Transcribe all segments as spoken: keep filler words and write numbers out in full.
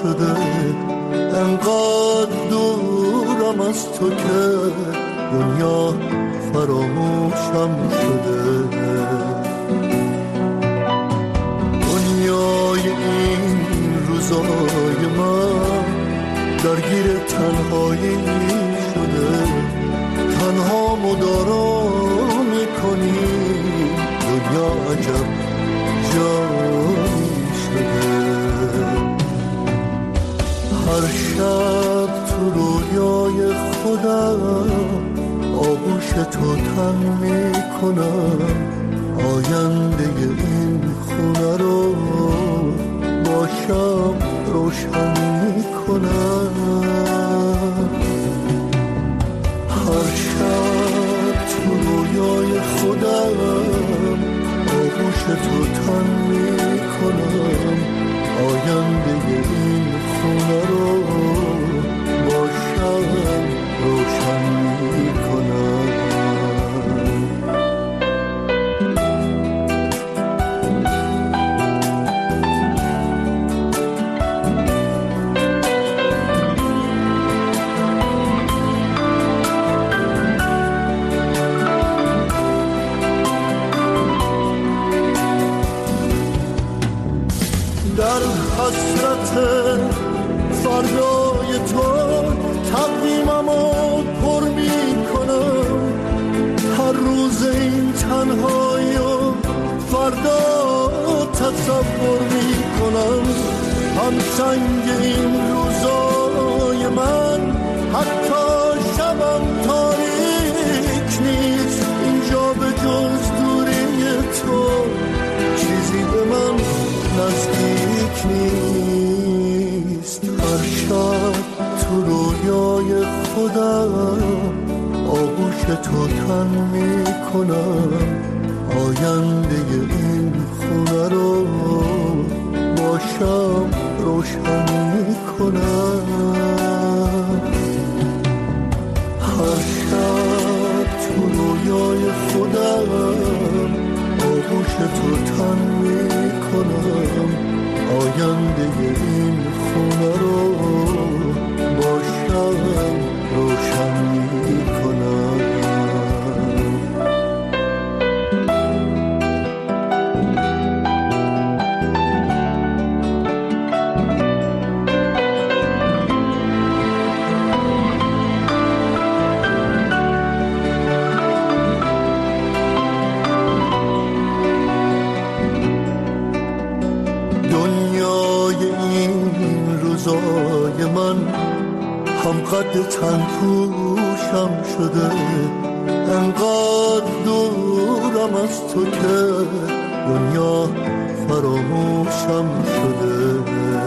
شده، انقدر دورم از تو که دنیا فراموشم شده. دنیای این روزای من درگیر تنهایی شده، تنها مدارا میکنی، دنیا عجب جایی شده. هر شب تو رویای خودم آغوش تو تن میکنم، آینده این خونه رو با شب روشن میکنم. هر شب تو رویای خودم آغوش تو تن میکنم، آینده این خونه رو با شب روشن میکنم. حسرت فردای تو تقویممو پر میکنم، هر روز این تنهایی و فردا تصور میکنم. هم سنگ این روزای من حتی شبم تاریک نیست، اینجا به جز دوری تو چیزی به من نزدیک نیست. هر شب تو رویای خودم آغوش تو تن میکنم، آینده این خونه رو با شب روشن میکنم. هر شب تو رویای خودم آغوش تو تن میکنم، آینده این خونه رو با شب روشن میکنم. من هم قد تن پوشم شده، انقدر دورم از تو که دنیا فراموشم شده.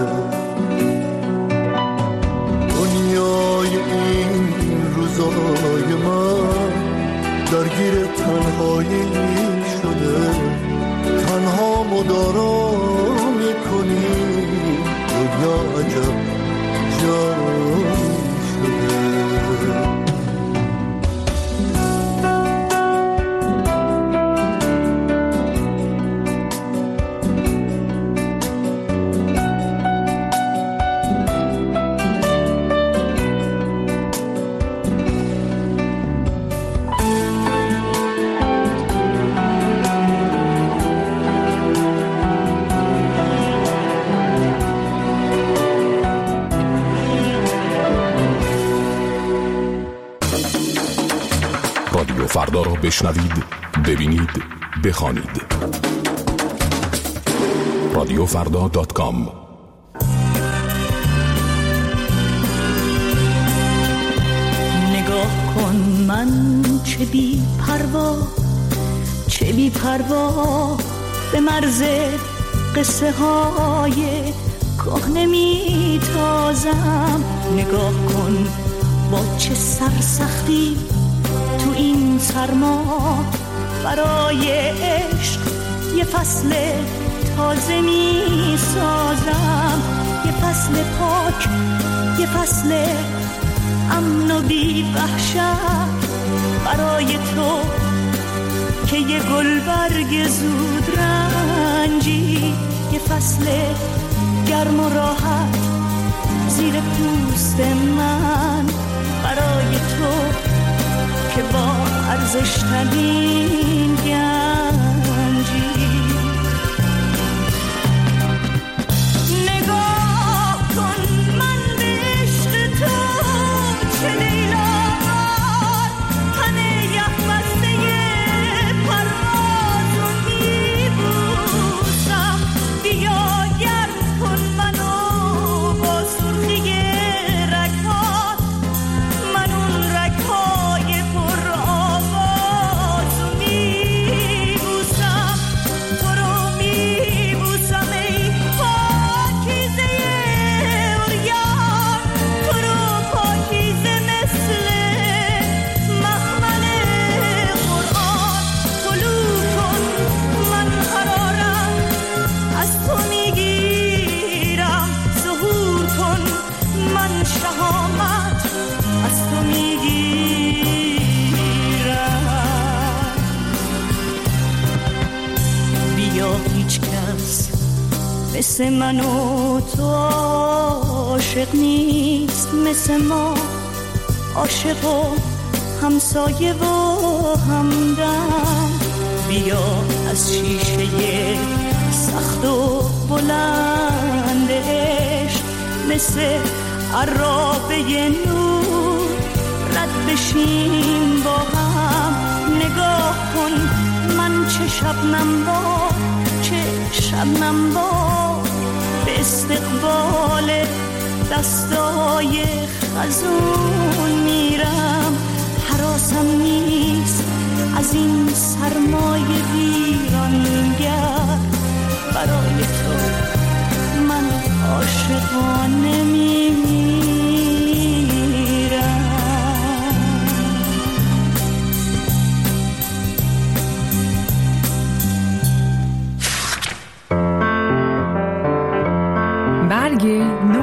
دنیای این روزای من درگیر تنهایی شده، تنها مدارا میکنی، دنیا عجب جایی شده. فردا را بشنوید، ببینید، بخوانید. رادیو فردا دات کام. نگاه کن من چه بی پروا، چه بی پروا به مرز قصه های کهنه می تازم. نگاه کن با چه سرسختی تو این سرما برای عشق یه فصل تازه می سازم. یه فصل پاک، یه فصل امن و بی وحشت برای تو که یه گل برگ زود رنجی. یه فصل گرم و راحت دست من برای تو که با ارزش‌ترین گنجی. نگاه کن من به عشق تو چه لیلار تن یخ بسته پرواز رو میبوسم. بیا گرم کن منو با سرخی رگ‌هات، من اون رگ‌های پر آواز رو میبوسم. تو رو میبوسم ای پاکیزه عریان، تو رو پاکیزه مثل مخمل قرآن. طلوع کن من قرارم از تو میگیرم، ظهور کن من شهامت از تو میگیرم. بیا هیچ کس مثل من و تو عاشق نیست، مثل ما عاشق و همسایه و همدم. بیا از شیشه سخت و بلند عشق مثل عرابه نور رد بشیم با هم. نگاه کن من چه شبنم با چه شبنم با به استقبال دستای خزون میرم. حراسم نیست از این سرمایه ویرانگر، برای تو من عاشقانه میمیرم. برگ نو.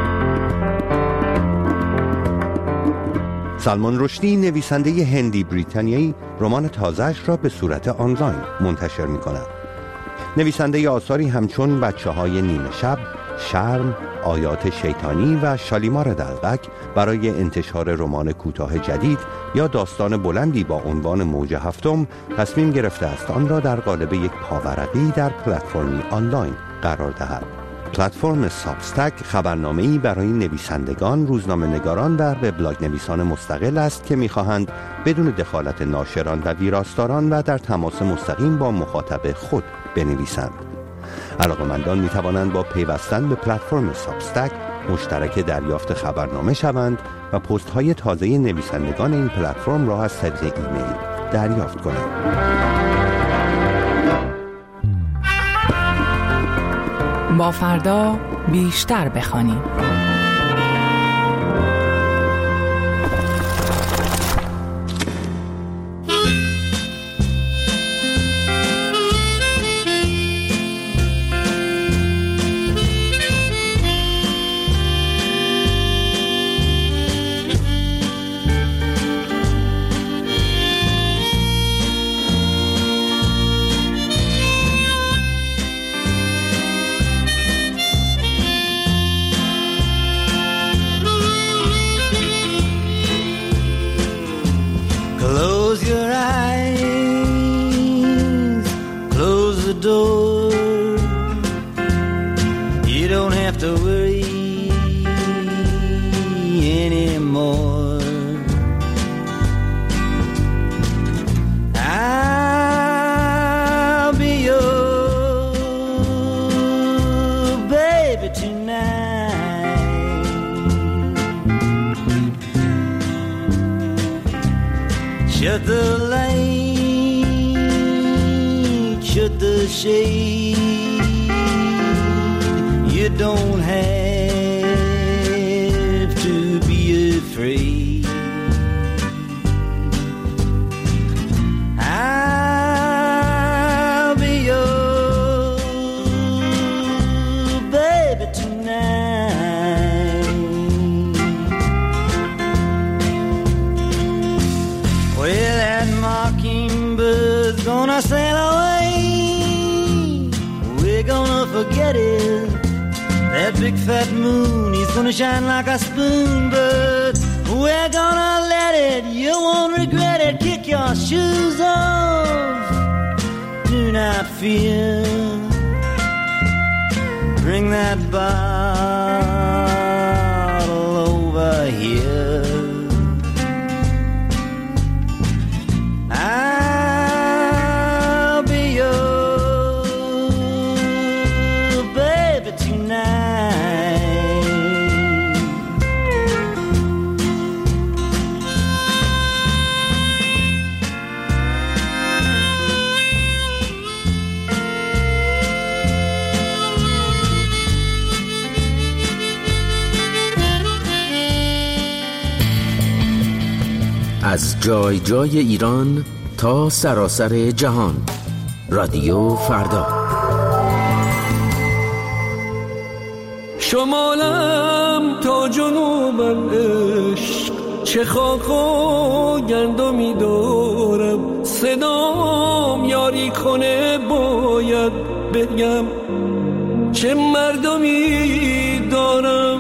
سلمان رشدی نویسنده هندی بریتانیایی رمان تازه‌اش را به صورت آنلاین منتشر می‌کند. نویسنده آثاری همچون بچه‌های نیمه شب، شرم، آیات شیطانی و شالیمار دلقک برای انتشار رمان کوتاه جدید یا داستان بلندی با عنوان موج هفتم تصمیم گرفته است آن را در قالب یک پاورقی در پلتفرمی آنلاین قرار دهد. پلتفرم سابستک خبرنامه‌ای برای نویسندگان، روزنامه‌نگاران و وبلاگ نویسان مستقل است که می‌خواهند بدون دخالت ناشران و ویراستاران و در تماس مستقیم با مخاطب خود بنویسند. علاقه‌مندان می‌توانند با پیوستن به پلتفرم سابستک مشترک دریافت خبرنامه شوند و پست‌های تازه نویسندگان این پلتفرم را از طریق ایمیل دریافت کنند. با فردا بیشتر بخوانیم. Shut the light, shut the shade. You don't have to be afraid. I'll be your baby tonight. Well, that mockingbird's gonna sail away. We're gonna forget it. That big fat moon is gonna shine like a spoon, but we're gonna let it. You won't regret it. Kick your shoes off. Do not fear. Bring that bottle over here. I'll be your baby tonight. از جای جای ایران تا سراسر جهان. رادیو فردا. شمالم تا جنوبم عشق، چه خاک و گندمی دارم. صدام یاری کنه باید بگم چه مردمی دارم.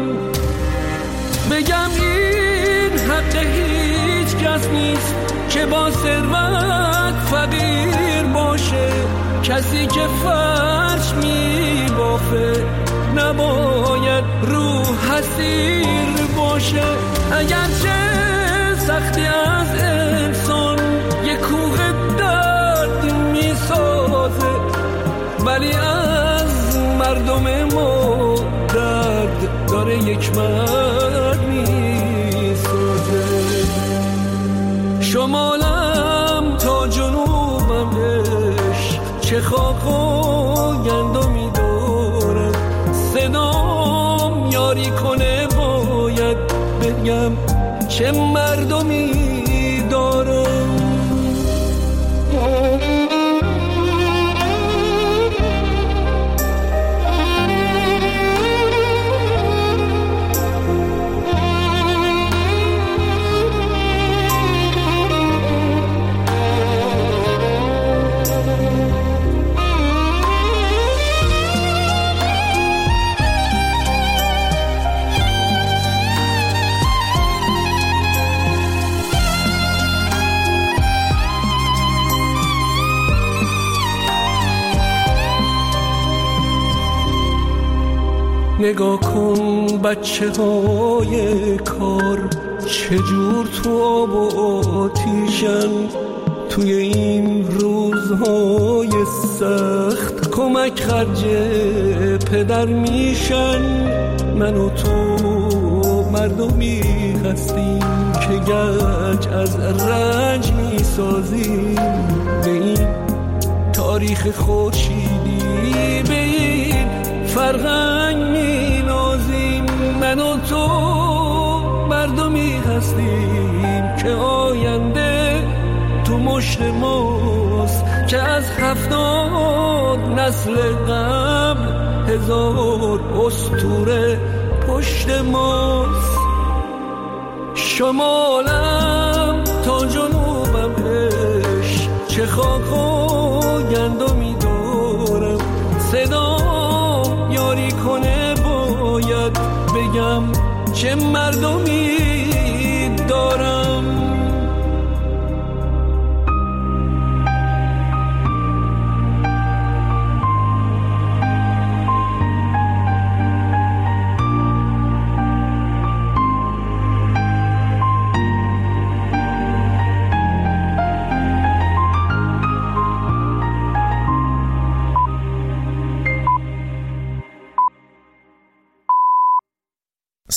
بگم این حق هیچ کس نیست که با ثروت فقیر باشه. کسی که فرش می بافه نباید رو حسیر باشه. اگرچه سختی از انسان یک کوه درد می سازه، ولی از مردم ما درد داره یک مرد می سازه. شمالم تا جنوبم عشق، چه خاک و گندمی دارم. صدام یاری کنه باید بگم چه مردمی دارم. نگاه کن بچه های کار چجور تو آب و آتیشن. توی این روزهای سخت کمک خرج پدر میشن. من و تو مردمی هستیم که گنج از رنج میسازیم. به این تاریخ خورشیدی، به این فرهنگ می نازیم. من و تو مردمی هستیم که آینده تو مشت ماست، که از هفتاد نسل قبل هزار اسطوره پشت ماست. شمالم تا جنوبم عشق، چه خاک و گندمی دارم. صدام یاری کنه باید بگم چه مردمی